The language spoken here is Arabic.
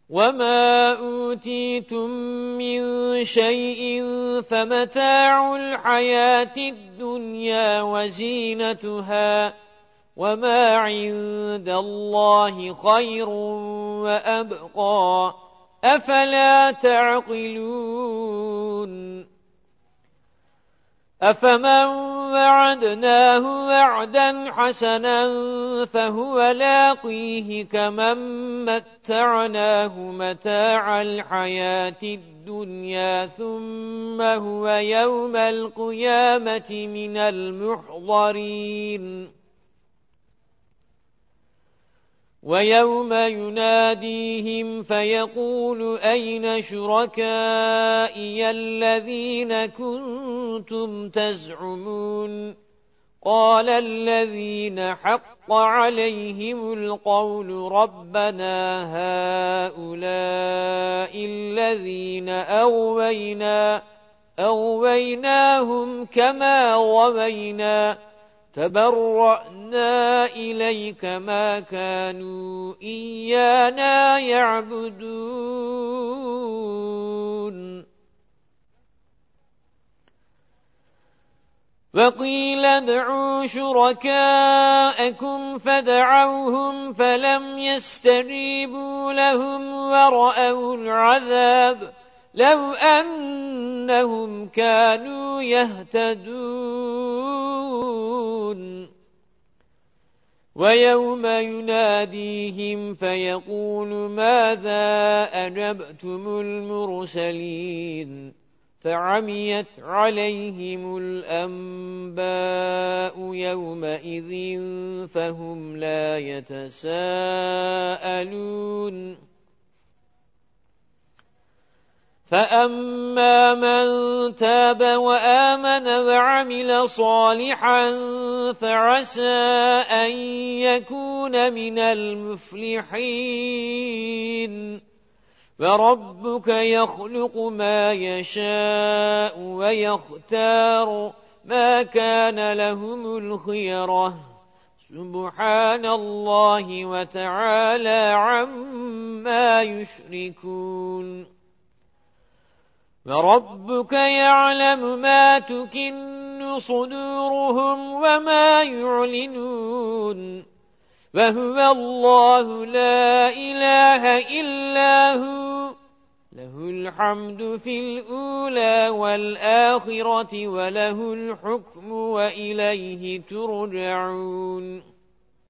وما أوتيتم من شيء فمتاع الحياة الدنيا وزينتها وما عند الله خير وأبقى أفلا تعقلون أفمن وعدناه وعدا حسنا فهو لاقيه كمن متعناه متاع الحياة الدنيا ثم هو يوم القيامة من المحضرين ويوم يناديهم فيقول أين شركائي الذين كنتم تزعمون قال الذين حق عليهم القول ربنا هؤلاء الذين أغويناهم كما غوينا تبرأنا إليك ما كانوا إيانا يعبدون وقيل ادعوا شركاءكم فدعوهم فلم يستجيبوا لهم ورأوا العذاب لو أنهم كانوا يهتدون ويوم يناديهم فيقول ماذا أجبتم المرسلين فعميت عليهم الأنباء يومئذ فهم لا يتساءلون فأما من تاب وآمن وعمل صالحا فعسى أن يكون من المفلحين وربك يخلق ما يشاء ويختار ما كان لهم الخيرة سبحان الله وتعالى عما يشركون وربك يعلم ما تكن صدورهم وما يعلنون وهو الله لا إله إلا هو له الحمد في الأولى والآخرة وله الحكم وإليه ترجعون